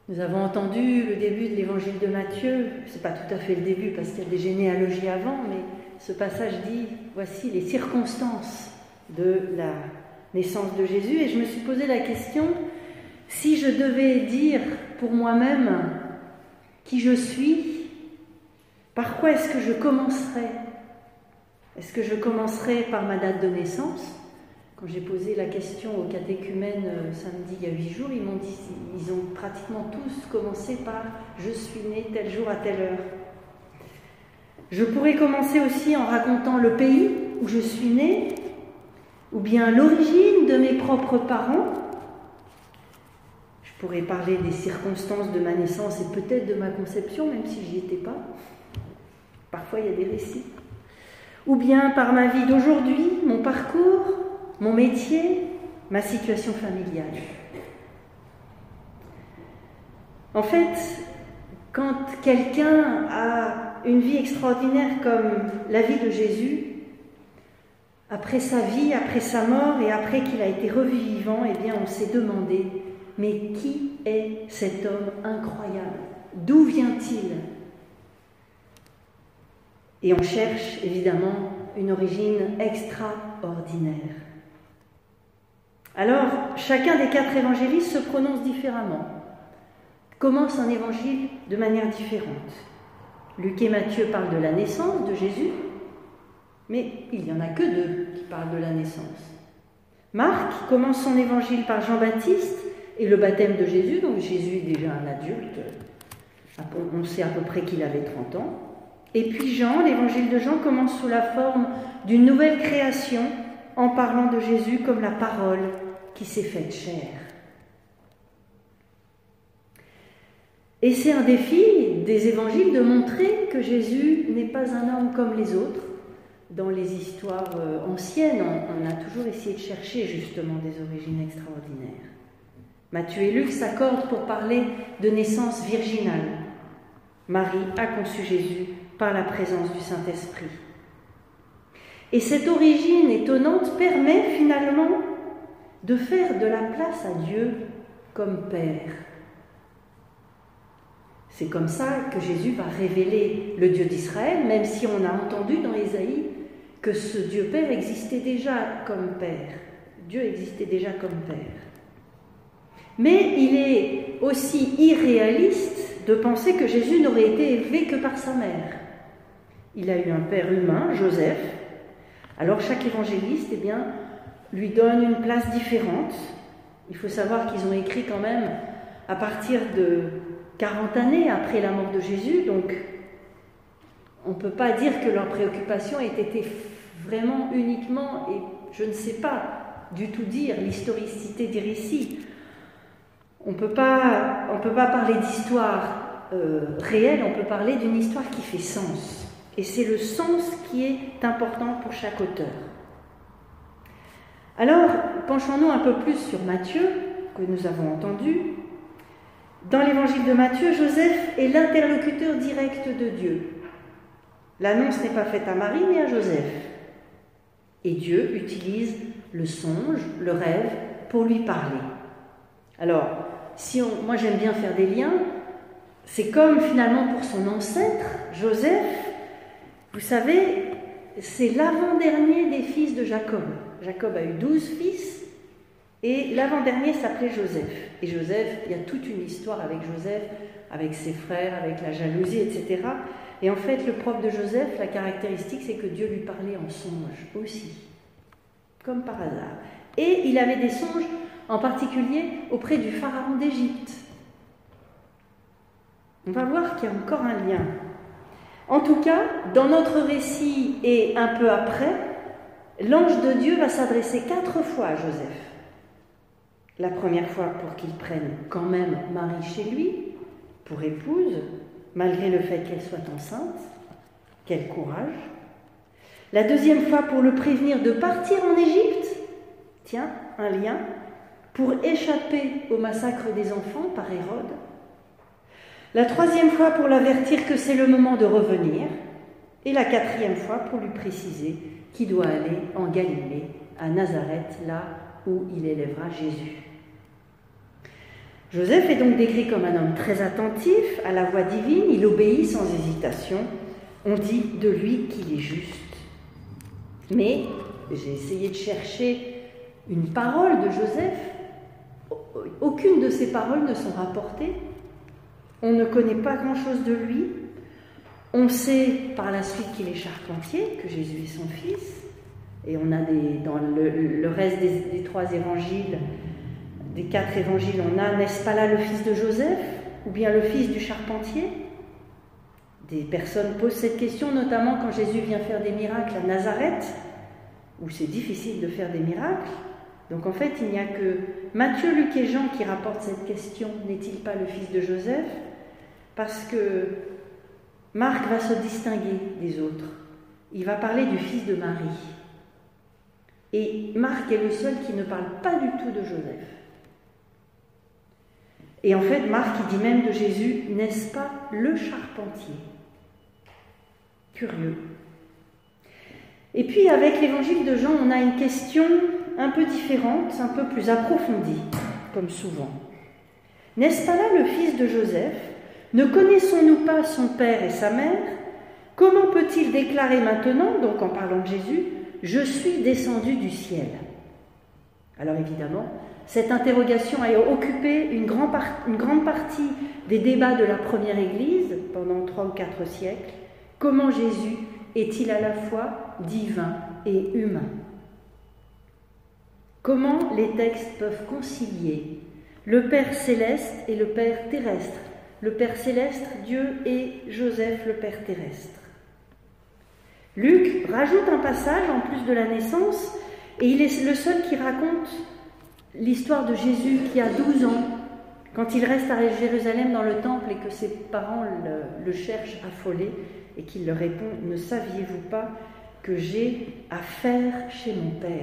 Nous avons entendu le début de l'évangile de Matthieu. Ce n'est pas tout à fait le début parce qu'il y a des généalogies avant, mais ce passage dit, voici les circonstances de la naissance de Jésus. Et je me suis posé la question, si je devais dire pour moi-même qui je suis, par quoi est-ce que je commencerais? Est-ce que je commencerais par ma date de naissance? Quand j'ai posé la question aux catéchumènes samedi il y a 8 jours, ils m'ont dit, ils ont pratiquement tous commencé par « je suis né tel jour à telle heure ». Je pourrais commencer aussi en racontant le pays où je suis né, ou bien l'origine de mes propres parents. Je pourrais parler des circonstances de ma naissance et peut-être de ma conception, même si j'y étais pas. Parfois il y a des récits. Ou bien par ma vie d'aujourd'hui, mon parcours, mon métier, ma situation familiale. En fait, quand quelqu'un a une vie extraordinaire comme la vie de Jésus, après sa vie, après sa mort et après qu'il a été revivant, eh bien on s'est demandé, mais qui est cet homme incroyable? D'où vient-il? Et on cherche évidemment une origine extraordinaire. Alors, chacun des 4 évangélistes se prononce différemment, commence un évangile de manière différente. Luc et Matthieu parlent de la naissance de Jésus, mais il n'y en a que 2 qui parlent de la naissance. Marc commence son évangile par Jean-Baptiste et le baptême de Jésus, donc Jésus est déjà un adulte, on sait à peu près qu'il avait 30 ans. Et puis Jean, l'évangile de Jean commence sous la forme d'une nouvelle création en parlant de Jésus comme la parole qui s'est faite chair. Et c'est un défi des évangiles de montrer que Jésus n'est pas un homme comme les autres. Dans les histoires anciennes, on a toujours essayé de chercher justement des origines extraordinaires. Matthieu et Luc s'accordent pour parler de naissance virginale. Marie a conçu Jésus par la présence du Saint-Esprit. Et cette origine étonnante permet finalement de faire de la place à Dieu comme Père. C'est comme ça que Jésus va révéler le Dieu d'Israël, même si on a entendu dans Ésaïe que ce Dieu Père existait déjà comme Père. Dieu existait déjà comme Père. Mais il est aussi irréaliste de penser que Jésus n'aurait été élevé que par sa mère. Il a eu un père humain, Joseph. Alors chaque évangéliste, eh bien, lui donne une place différente. Il faut savoir qu'ils ont écrit quand même à partir de 40 années après la mort de Jésus, donc on ne peut pas dire que leur préoccupation ait été vraiment uniquement, et je ne sais pas du tout dire l'historicité des récits. On ne peut pas parler d'histoire réelle, on peut parler d'une histoire qui fait sens. Et c'est le sens qui est important pour chaque auteur. Alors, penchons-nous un peu plus sur Matthieu, que nous avons entendu. Dans l'évangile de Matthieu, Joseph est l'interlocuteur direct de Dieu. L'annonce n'est pas faite à Marie, mais à Joseph. Et Dieu utilise le songe, le rêve, pour lui parler. Alors, moi j'aime bien faire des liens, c'est comme finalement pour son ancêtre, Joseph, vous savez, c'est l'avant-dernier des fils de Jacob. Jacob a eu 12 fils, et l'avant-dernier s'appelait Joseph. Et Joseph, il y a toute une histoire avec Joseph, avec ses frères, avec la jalousie, etc. Et en fait, le propre de Joseph, la caractéristique, c'est que Dieu lui parlait en songe aussi, comme par hasard. Et il avait des songes, en particulier auprès du pharaon d'Égypte. On va voir qu'il y a encore un lien. En tout cas, dans notre récit et un peu après, l'ange de Dieu va s'adresser 4 fois à Joseph. La première fois pour qu'il prenne quand même Marie chez lui, pour épouse, malgré le fait qu'elle soit enceinte. Quel courage! La deuxième fois pour le prévenir de partir en Égypte. Tiens, un lien. Pour échapper au massacre des enfants par Hérode. La troisième fois pour l'avertir que c'est le moment de revenir. Et la 4e fois pour lui préciser qu'il doit aller en Galilée, à Nazareth, là où il élèvera Jésus. Joseph est donc décrit comme un homme très attentif à la voix divine, il obéit sans hésitation, on dit de lui qu'il est juste. Mais j'ai essayé de chercher une parole de Joseph, aucune de ces paroles ne sont rapportées, on ne connaît pas grand-chose de lui, on sait par la suite qu'il est charpentier, que Jésus est son fils, et on a dans le reste des 3 évangiles, des 4 évangiles, on a, n'est-ce pas là le fils de Joseph, ou bien le fils du charpentier? Des personnes posent cette question, notamment quand Jésus vient faire des miracles à Nazareth, où c'est difficile de faire des miracles. Donc en fait, il n'y a que Matthieu, Luc et Jean qui rapportent cette question, n'est-il pas le fils de Joseph? Parce que Marc va se distinguer des autres. Il va parler du fils de Marie. Et Marc est le seul qui ne parle pas du tout de Joseph. Et en fait, Marc, il dit même de Jésus, n'est-ce pas le charpentier? Curieux. Et puis, avec l'évangile de Jean, on a une question un peu différente, un peu plus approfondie, comme souvent. N'est-ce pas là le fils de Joseph? Ne connaissons-nous pas son père et sa mère? Comment peut-il déclarer maintenant, donc en parlant de Jésus, « Je suis descendu du ciel » ? Alors évidemment, cette interrogation a occupé une grande partie des débats de la première Église pendant 3 ou 4 siècles. Comment Jésus est-il à la fois divin et humain? Comment les textes peuvent concilier le Père céleste et le Père terrestre? Le Père céleste, Dieu, et Joseph, le Père terrestre. Luc rajoute un passage en plus de la naissance, et il est le seul qui raconte l'histoire de Jésus qui a 12 ans, quand il reste à Jérusalem dans le temple et que ses parents le cherchent affolé, et qu'il leur répond « Ne saviez-vous pas que j'ai à faire chez mon Père ?»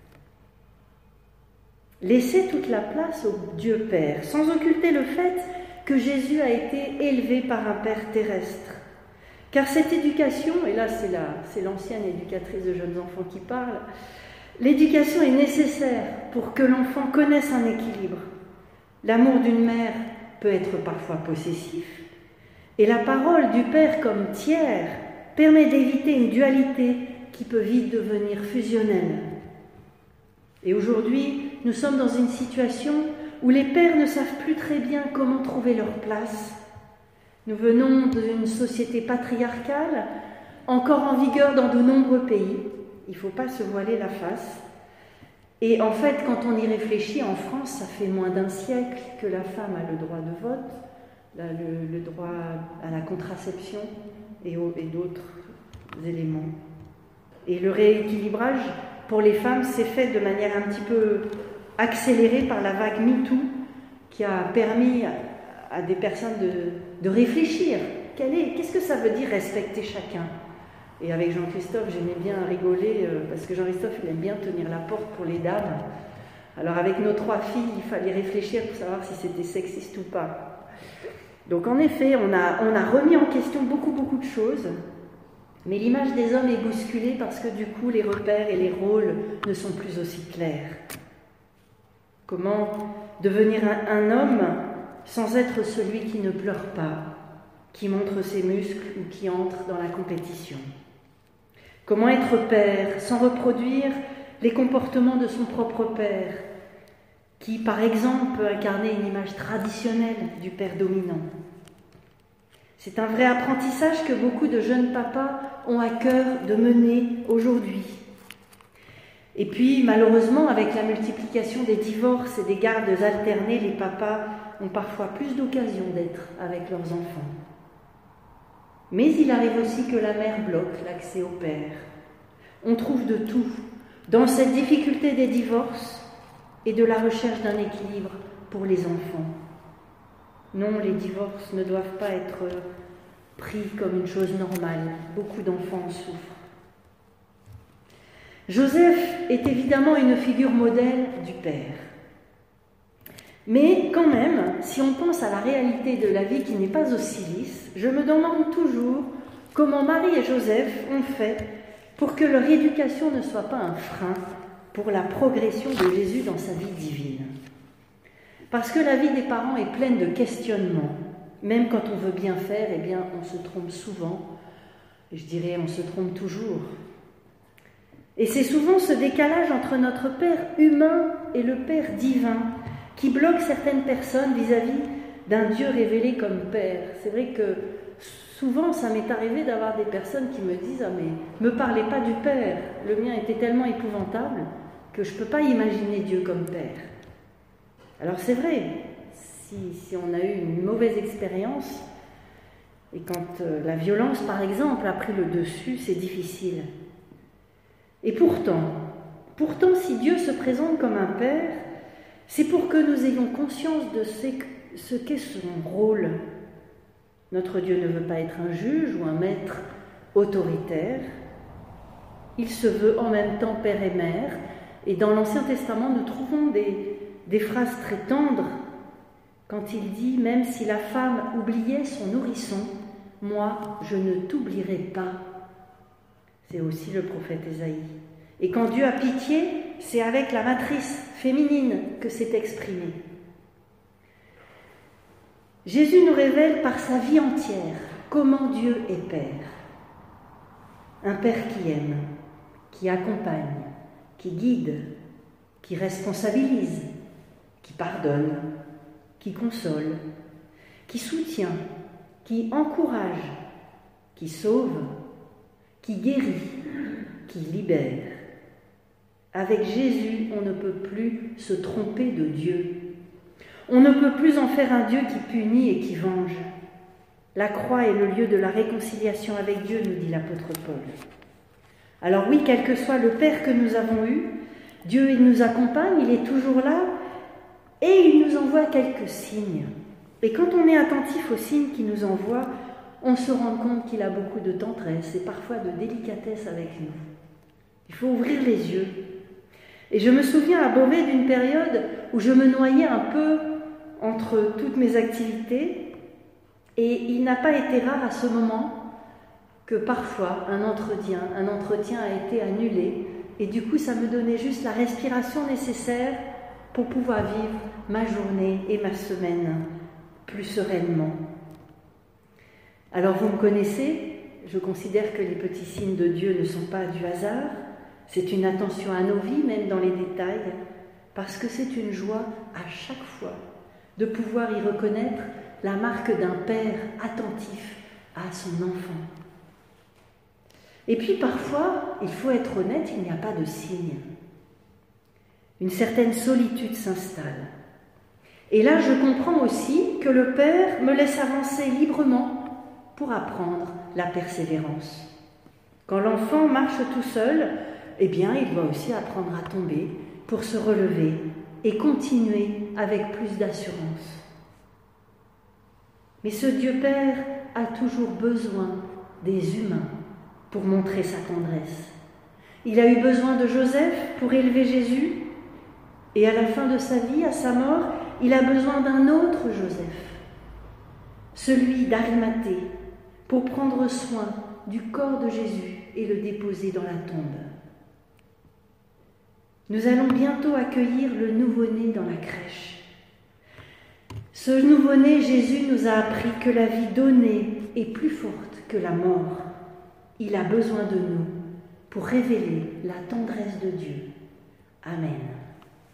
Laissez toute la place au Dieu Père, sans occulter le fait que Jésus a été élevé par un Père terrestre. Car cette éducation, et là c'est l'ancienne éducatrice de jeunes enfants qui parle, l'éducation est nécessaire pour que l'enfant connaisse un équilibre. L'amour d'une mère peut être parfois possessif, et la parole du Père comme tiers permet d'éviter une dualité qui peut vite devenir fusionnelle. Et aujourd'hui, nous sommes dans une situation où les pères ne savent plus très bien comment trouver leur place. Nous venons d'une société patriarcale, encore en vigueur dans de nombreux pays. Il ne faut pas se voiler la face. Et en fait, quand on y réfléchit, en France, ça fait moins d'un siècle que la femme a le droit de vote, le droit à la contraception et d'autres éléments. Et le rééquilibrage pour les femmes s'est fait de manière un petit peu accélérée par la vague MeToo, qui a permis à des personnes de réfléchir. Qu'est-ce que ça veut dire respecter chacun? Et avec Jean-Christophe, j'aimais bien rigoler, parce que Jean-Christophe, il aime bien tenir la porte pour les dames. Alors avec nos 3 filles, il fallait réfléchir pour savoir si c'était sexiste ou pas. Donc en effet, on a remis en question beaucoup de choses, mais l'image des hommes est bousculée parce que du coup, les repères et les rôles ne sont plus aussi clairs. Comment devenir un homme sans être celui qui ne pleure pas, qui montre ses muscles ou qui entre dans la compétition? Comment être père sans reproduire les comportements de son propre père, qui, par exemple, peut incarner une image traditionnelle du père dominant? C'est un vrai apprentissage que beaucoup de jeunes papas ont à cœur de mener aujourd'hui. Et puis, malheureusement, avec la multiplication des divorces et des gardes alternées, les papas ont parfois plus d'occasions d'être avec leurs enfants. Mais il arrive aussi que la mère bloque l'accès au père. On trouve de tout dans cette difficulté des divorces et de la recherche d'un équilibre pour les enfants. Non, les divorces ne doivent pas être pris comme une chose normale. Beaucoup d'enfants en souffrent. Joseph est évidemment une figure modèle du père. Mais quand même, si on pense à la réalité de la vie qui n'est pas aussi lisse, je me demande toujours comment Marie et Joseph ont fait pour que leur éducation ne soit pas un frein pour la progression de Jésus dans sa vie divine. Parce que la vie des parents est pleine de questionnements. Même quand on veut bien faire, eh bien, on se trompe souvent. Je dirais, on se trompe toujours. Et c'est souvent ce décalage entre notre Père humain et le Père divin qui bloque certaines personnes vis-à-vis d'un Dieu révélé comme Père. C'est vrai que souvent, ça m'est arrivé d'avoir des personnes qui me disent « Ah mais, me parlez pas du Père, le mien était tellement épouvantable que je ne peux pas imaginer Dieu comme Père. » Alors c'est vrai, si on a eu une mauvaise expérience, et quand la violence, par exemple, a pris le dessus, c'est difficile. Et pourtant, si Dieu se présente comme un Père, c'est pour que nous ayons conscience de ce qu'est son rôle. Notre Dieu ne veut pas être un juge ou un maître autoritaire. Il se veut en même temps Père et Mère. Et dans l'Ancien Testament, nous trouvons des phrases très tendres quand il dit « Même si la femme oubliait son nourrisson, moi, je ne t'oublierai pas. » C'est aussi le prophète Ésaïe. Et quand Dieu a pitié, c'est avec la matrice féminine que c'est exprimé. Jésus nous révèle par sa vie entière comment Dieu est Père. Un Père qui aime, qui accompagne, qui guide, qui responsabilise, qui pardonne, qui console, qui soutient, qui encourage, qui sauve, qui guérit, qui libère. Avec Jésus, on ne peut plus se tromper de Dieu. On ne peut plus en faire un Dieu qui punit et qui venge. La croix est le lieu de la réconciliation avec Dieu, nous dit l'apôtre Paul. Alors oui, quel que soit le Père que nous avons eu, Dieu il nous accompagne, il est toujours là, et il nous envoie quelques signes. Et quand on est attentif aux signes qu'il nous envoie, on se rend compte qu'il a beaucoup de tendresse et parfois de délicatesse avec nous. Il faut ouvrir les yeux. Et je me souviens à Beauvais d'une période où je me noyais un peu entre toutes mes activités, et il n'a pas été rare à ce moment que parfois un entretien a été annulé, et du coup ça me donnait juste la respiration nécessaire pour pouvoir vivre ma journée et ma semaine plus sereinement. Alors vous me connaissez, je considère que les petits signes de Dieu ne sont pas du hasard, c'est une attention à nos vies, même dans les détails, parce que c'est une joie à chaque fois de pouvoir y reconnaître la marque d'un père attentif à son enfant. Et puis parfois, il faut être honnête, il n'y a pas de signe. Une certaine solitude s'installe. Et là, je comprends aussi que le Père me laisse avancer librement pour apprendre la persévérance. Quand l'enfant marche tout seul, eh bien, il doit aussi apprendre à tomber pour se relever et continuer avec plus d'assurance. Mais ce Dieu Père a toujours besoin des humains pour montrer sa tendresse. Il a eu besoin de Joseph pour élever Jésus, et à la fin de sa vie, à sa mort, il a besoin d'un autre Joseph, celui d'Arimathée, pour prendre soin du corps de Jésus et le déposer dans la tombe. Nous allons bientôt accueillir le nouveau-né dans la crèche. Ce nouveau-né, Jésus nous a appris que la vie donnée est plus forte que la mort. Il a besoin de nous pour révéler la tendresse de Dieu. Amen.